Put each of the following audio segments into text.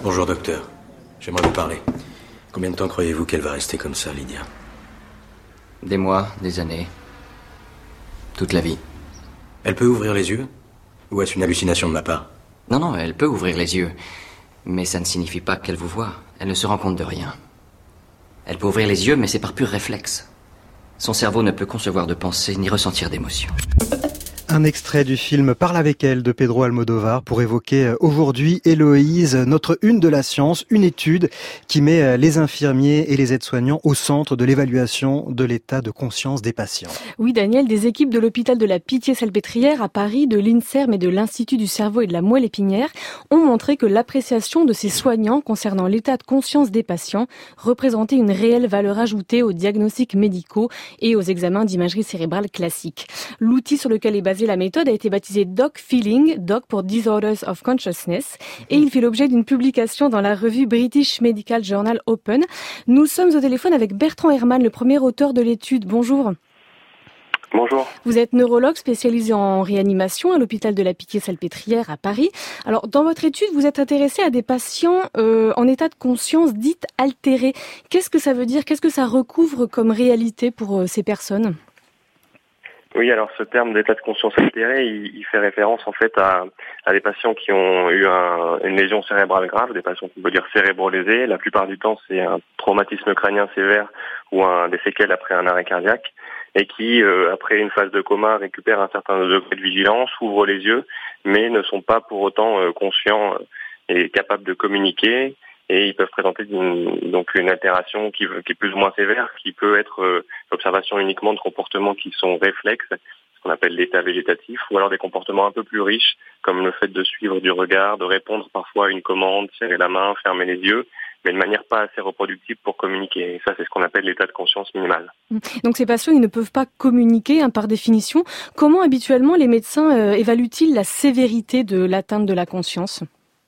Bonjour docteur, j'aimerais vous parler. Combien de temps croyez-vous qu'elle va rester comme ça, Lydia? Des mois, des années. Toute la vie. Elle peut ouvrir les yeux? Ou est-ce une hallucination de ma part? Non, elle peut ouvrir les yeux. Mais ça ne signifie pas qu'elle vous voit. Elle ne se rend compte de rien. Elle peut ouvrir les yeux, mais c'est par pur réflexe. Son cerveau ne peut concevoir de pensée ni ressentir d'émotion. Un extrait du film Parle avec elle de Pedro Almodovar pour évoquer aujourd'hui, Héloïse, notre une de la science, une étude qui met les infirmiers et les aides-soignants au centre de l'évaluation de l'état de conscience des patients. Oui, Daniel, des équipes de l'hôpital de la Pitié-Salpêtrière à Paris, de l'INSERM et de l'Institut du cerveau et de la moelle épinière ont montré que l'appréciation de ces soignants concernant l'état de conscience des patients représentait une réelle valeur ajoutée aux diagnostics médicaux et aux examens d'imagerie cérébrale classique. L'outil sur lequel est basée la méthode a été baptisé Doc Feeling, Doc pour Disorders of Consciousness, et il fait l'objet d'une publication dans la revue British Medical Journal Open. Nous sommes au téléphone avec Bertrand Herrmann, le premier auteur de l'étude. Bonjour. Bonjour. Vous êtes neurologue spécialisé en réanimation à l'hôpital de la Pitié-Salpêtrière à Paris. Alors, dans votre étude, vous êtes intéressé à des patients en état de conscience dite altérée. Qu'est-ce que ça veut dire? Qu'est-ce que ça recouvre comme réalité pour ces personnes? Oui, alors ce terme d'état de conscience altéré, il fait référence en fait à des patients qui ont eu une lésion cérébrale grave, des patients qu'on peut dire cérébro-lésés. La plupart du temps, c'est un traumatisme crânien sévère ou des séquelles après un arrêt cardiaque, et qui, après une phase de coma, récupèrent un certain degré de vigilance, ouvrent les yeux, mais ne sont pas pour autant conscients et capables de communiquer. Et ils peuvent présenter une altération qui est plus ou moins sévère, qui peut être l'observation uniquement de comportements qui sont réflexes, ce qu'on appelle l'état végétatif, ou alors des comportements un peu plus riches, comme le fait de suivre du regard, de répondre parfois à une commande, serrer la main, fermer les yeux, mais de manière pas assez reproductive pour communiquer. Et ça, c'est ce qu'on appelle l'état de conscience minimal. Donc ces patients, ils ne peuvent pas communiquer par définition. Comment habituellement les médecins évaluent-ils la sévérité de l'atteinte de la conscience ?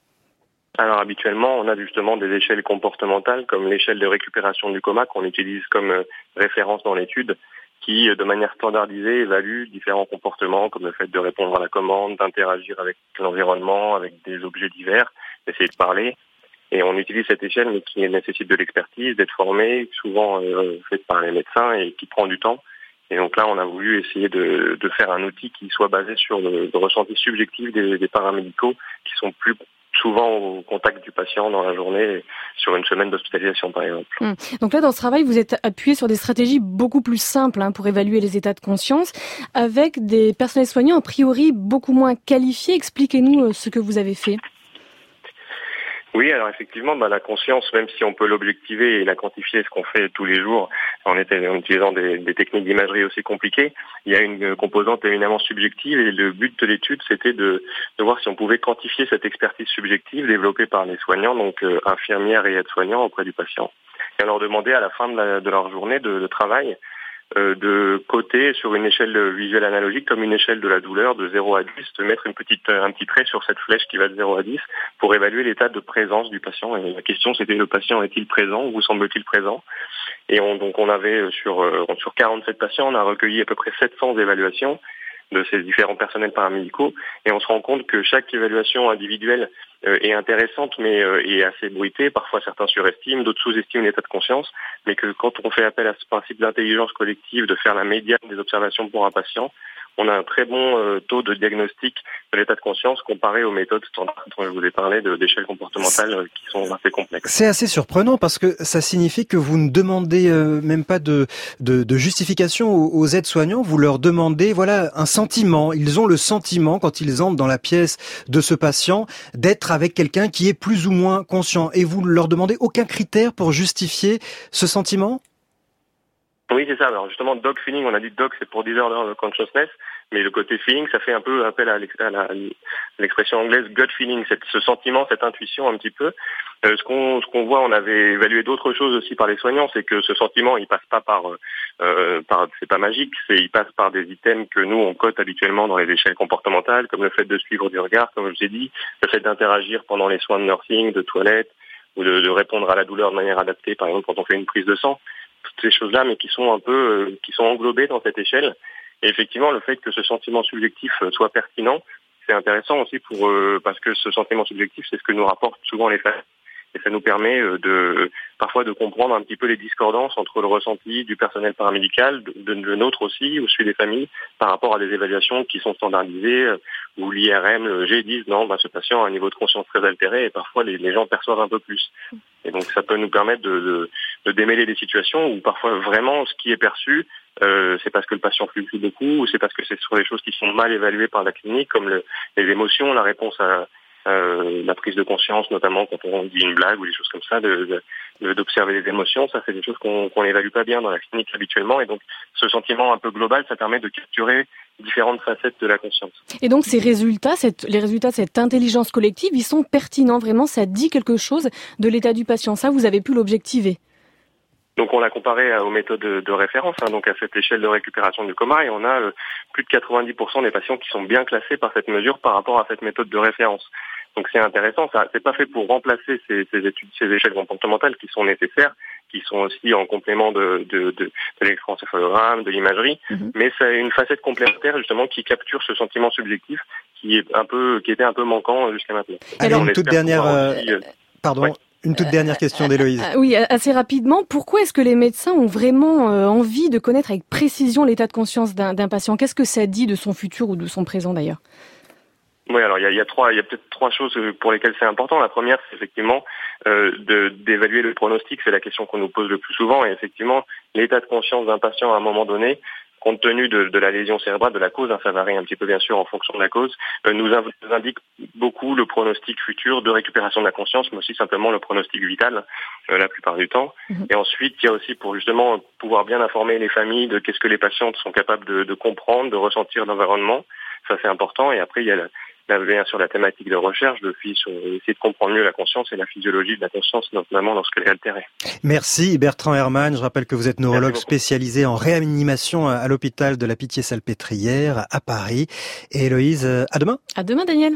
Alors habituellement, on a justement des échelles comportementales comme l'échelle de récupération du coma qu'on utilise comme référence dans l'étude, qui de manière standardisée évalue différents comportements comme le fait de répondre à la commande, d'interagir avec l'environnement, avec des objets divers, d'essayer de parler. Et on utilise cette échelle mais qui nécessite de l'expertise, d'être formé, souvent faite par les médecins et qui prend du temps. Et donc là, on a voulu essayer de faire un outil qui soit basé sur le ressenti subjectif des paramédicaux qui sont plus souvent au contact du patient dans la journée, sur une semaine d'hospitalisation par exemple. Donc là, dans ce travail, vous êtes appuyé sur des stratégies beaucoup plus simples pour évaluer les états de conscience, avec des personnels soignants a priori beaucoup moins qualifiés. Expliquez-nous ce que vous avez fait. Oui, alors effectivement, la conscience, même si on peut l'objectiver et la quantifier, ce qu'on fait tous les jours, en utilisant des techniques d'imagerie aussi compliquées, il y a une composante éminemment subjective et le but de l'étude, c'était de voir si on pouvait quantifier cette expertise subjective développée par les soignants, donc infirmières et aides-soignants auprès du patient. Et on leur demandait à la fin de leur journée de travail de coter sur une échelle visuelle analogique comme une échelle de la douleur de 0 à 10, de mettre un petit trait sur cette flèche qui va de 0 à 10 pour évaluer l'état de présence du patient. Et la question c'était le patient est-il présent ou vous semble-t-il présent? Et on avait sur 47 patients, on a recueilli à peu près 700 évaluations de ces différents personnels paramédicaux et on se rend compte que chaque évaluation individuelle est intéressante mais est assez bruitée. Parfois certains surestiment, d'autres sous-estiment l'état de conscience, mais que quand on fait appel à ce principe d'intelligence collective, de faire la médiane des observations pour un patient, on a un très bon taux de diagnostic de l'état de conscience comparé aux méthodes standards dont je vous ai parlé d'échelles comportementales qui sont assez complexes. C'est assez surprenant parce que ça signifie que vous ne demandez même pas de justification aux aides-soignants, vous leur demandez un sentiment. Ils ont le sentiment, quand ils entrent dans la pièce de ce patient, d'être avec quelqu'un qui est plus ou moins conscient. Et vous ne leur demandez aucun critère pour justifier ce sentiment ? Oui, c'est ça. Alors justement, Doc Feeling, on a dit Doc, c'est pour Disorder of Consciousness, mais le côté feeling, ça fait un peu appel à l'expression anglaise gut feeling, ce sentiment, cette intuition un petit peu. Ce qu'on voit, on avait évalué d'autres choses aussi par les soignants, c'est que ce sentiment, il passe pas c'est pas magique, il passe par des items que nous on cote habituellement dans les échelles comportementales, comme le fait de suivre du regard, comme je vous ai dit, le fait d'interagir pendant les soins de nursing, de toilette, ou de répondre à la douleur de manière adaptée, par exemple quand on fait une prise de sang. Toutes ces choses-là, mais qui sont qui sont englobées dans cette échelle. Et effectivement, le fait que ce sentiment subjectif soit pertinent, c'est intéressant aussi parce que ce sentiment subjectif, c'est ce que nous rapportent souvent les femmes. et ça nous permet parfois de comprendre un petit peu les discordances entre le ressenti du personnel paramédical, de nôtre aussi, ou celui des familles, par rapport à des évaluations qui sont standardisées, où l'IRM, le G disent non, ce patient a un niveau de conscience très altéré, et parfois les gens perçoivent un peu plus. Et donc ça peut nous permettre de démêler des situations où parfois vraiment ce qui est perçu, c'est parce que le patient fluctue beaucoup, ou c'est parce que c'est sur des choses qui sont mal évaluées par la clinique, comme les émotions, la réponse à la prise de conscience, notamment quand on dit une blague ou des choses comme ça, d'observer les émotions. Ça, c'est des choses qu'on n'évalue pas bien dans la clinique habituellement. Et donc, ce sentiment un peu global, ça permet de capturer différentes facettes de la conscience. Et donc, les résultats de cette intelligence collective, ils sont pertinents. Vraiment, ça dit quelque chose de l'état du patient. Ça, vous avez pu l'objectiver. Donc on l'a comparé aux méthodes de référence, donc à cette échelle de récupération du coma, et on a plus de 90% des patients qui sont bien classés par cette mesure par rapport à cette méthode de référence. Donc c'est intéressant, ça c'est pas fait pour remplacer ces études, ces échelles comportementales qui sont nécessaires, qui sont aussi en complément de l'électroencéphalogramme, de l'imagerie, mais c'est une facette complémentaire justement qui capture ce sentiment subjectif qui était un peu manquant jusqu'à maintenant. Alors une toute dernière Une toute dernière question d'Héloïse. Oui, assez rapidement. Pourquoi est-ce que les médecins ont vraiment envie de connaître avec précision l'état de conscience d'un patient ? Qu'est-ce que ça dit de son futur ou de son présent d'ailleurs ? Oui, alors il y a peut-être trois choses pour lesquelles c'est important. La première, c'est effectivement d'évaluer le pronostic. C'est la question qu'on nous pose le plus souvent. Et effectivement, l'état de conscience d'un patient à un moment donné, compte tenu de la lésion cérébrale, de la cause, ça varie un petit peu bien sûr en fonction de la cause, nous indique beaucoup le pronostic futur de récupération de la conscience, mais aussi simplement le pronostic vital la plupart du temps. Et ensuite, il y a aussi pour justement pouvoir bien informer les familles de qu'est-ce que les patients sont capables de comprendre, de ressentir l'environnement. Ça, c'est important. Et après, il y a bien sûr la thématique de recherche, essayer de comprendre mieux la conscience et la physiologie de la conscience, notamment lorsqu'elle est altérée. Merci Bertrand Herrmann. Je rappelle que vous êtes neurologue spécialisé en réanimation à l'hôpital de la Pitié-Salpêtrière à Paris. Et Héloïse, à demain. À demain, Daniel.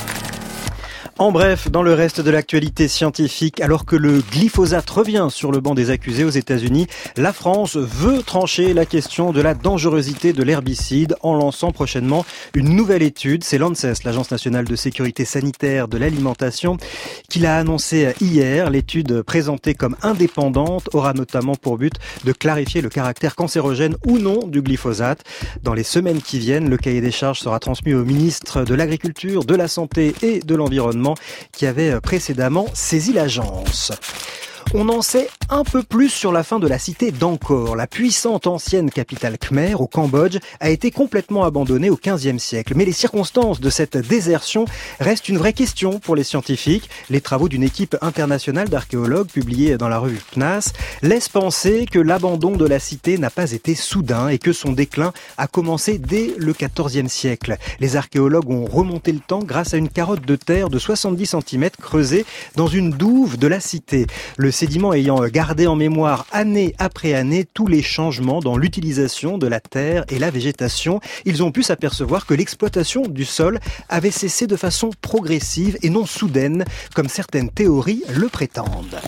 En bref, dans le reste de l'actualité scientifique, alors que le glyphosate revient sur le banc des accusés aux États-Unis, la France veut trancher la question de la dangerosité de l'herbicide en lançant prochainement une nouvelle étude. C'est l'ANSES, l'Agence nationale de sécurité sanitaire de l'alimentation, qui l'a annoncé hier. L'étude présentée comme indépendante aura notamment pour but de clarifier le caractère cancérogène ou non du glyphosate. Dans les semaines qui viennent, le cahier des charges sera transmis au ministre de l'Agriculture, de la Santé et de l'Environnement, qui avait précédemment saisi l'agence. On en sait un peu plus sur la fin de la cité d'Angkor. La puissante ancienne capitale khmer au Cambodge a été complètement abandonnée au XVe siècle. Mais les circonstances de cette désertion restent une vraie question pour les scientifiques. Les travaux d'une équipe internationale d'archéologues publiés dans la revue PNAS laissent penser que l'abandon de la cité n'a pas été soudain et que son déclin a commencé dès le XIVe siècle. Les archéologues ont remonté le temps grâce à une carotte de terre de 70 cm creusée dans une douve de la cité. Le sédiment ayant gardé en mémoire année après année tous les changements dans l'utilisation de la terre et la végétation, ils ont pu s'apercevoir que l'exploitation du sol avait cessé de façon progressive et non soudaine, comme certaines théories le prétendent.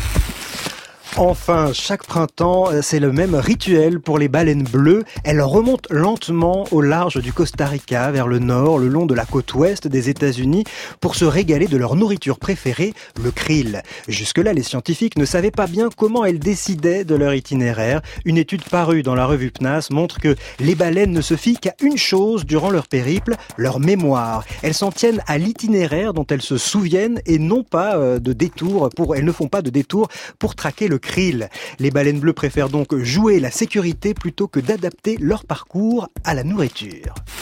Enfin, chaque printemps, c'est le même rituel pour les baleines bleues. Elles remontent lentement au large du Costa Rica, vers le nord, le long de la côte ouest des États-Unis, pour se régaler de leur nourriture préférée, le krill. Jusque-là, les scientifiques ne savaient pas bien comment elles décidaient de leur itinéraire. Une étude parue dans la revue PNAS montre que les baleines ne se fient qu'à une chose durant leur périple, leur mémoire. Elles s'en tiennent à l'itinéraire dont elles se souviennent et non pas elles ne font pas de détour pour traquer le krill. Les baleines bleues préfèrent donc jouer la sécurité plutôt que d'adapter leur parcours à la nourriture.